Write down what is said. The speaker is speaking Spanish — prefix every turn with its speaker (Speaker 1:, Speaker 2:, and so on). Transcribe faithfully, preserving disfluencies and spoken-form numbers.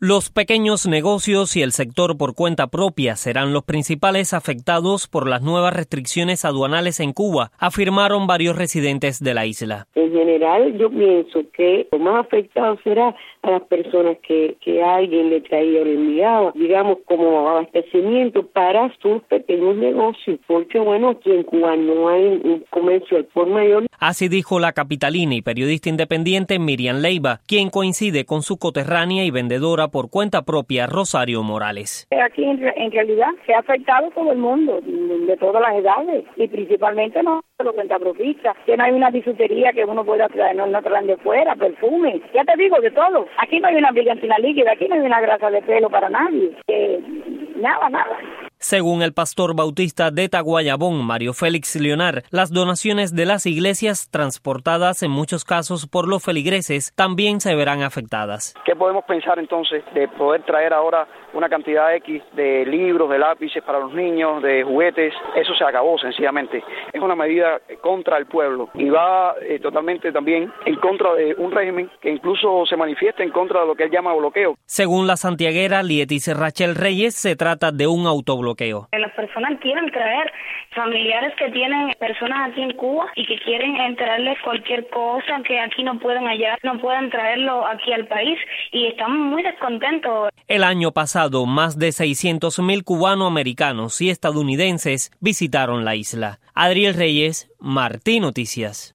Speaker 1: Los pequeños negocios y el sector por cuenta propia serán los principales afectados por las nuevas restricciones aduanales en Cuba, afirmaron varios residentes de la isla.
Speaker 2: En general, yo pienso que lo más afectado será a las personas que, que alguien le traía o le enviaba, digamos, como abastecimiento para sus pequeños negocios, porque bueno, aquí en Cuba no hay un comercio al por mayor.
Speaker 1: Así dijo la capitalina y periodista independiente Miriam Leiva, quien coincide con su coterránea y vendedora por cuenta propia Rosario Morales.
Speaker 3: Aquí en, en realidad se ha afectado todo el mundo, de todas las edades, y principalmente no los cuentapropistas, que no hay una bisutería que uno pueda traer, no, no traen de fuera, perfume, ya te digo, de todo. Aquí no hay una brillantina líquida, aquí no hay una grasa de pelo para nadie, eh, nada, nada.
Speaker 1: Según el pastor bautista de Taguayabón, Mario Félix Leonar, las donaciones de las iglesias transportadas en muchos casos por los feligreses también se verán afectadas.
Speaker 4: ¿Qué podemos pensar entonces de poder traer ahora una cantidad X de libros, de lápices para los niños, de juguetes? Eso se acabó sencillamente. Es una medida contra el pueblo y va eh, totalmente también en contra de un régimen que incluso se manifiesta en contra de lo que él llama bloqueo.
Speaker 1: Según la santiaguera Lietis Rachel Reyes, se trata de un autobloqueo.
Speaker 5: Las personas quieren traer familiares que tienen personas aquí en Cuba y que quieren enterarles cualquier cosa que aquí no pueden hallar, no pueden traerlo aquí al país y estamos muy descontentos.
Speaker 1: El año pasado, más de seiscientos mil cubanoamericanos y estadounidenses visitaron la isla. Adriel Reyes, Martí Noticias.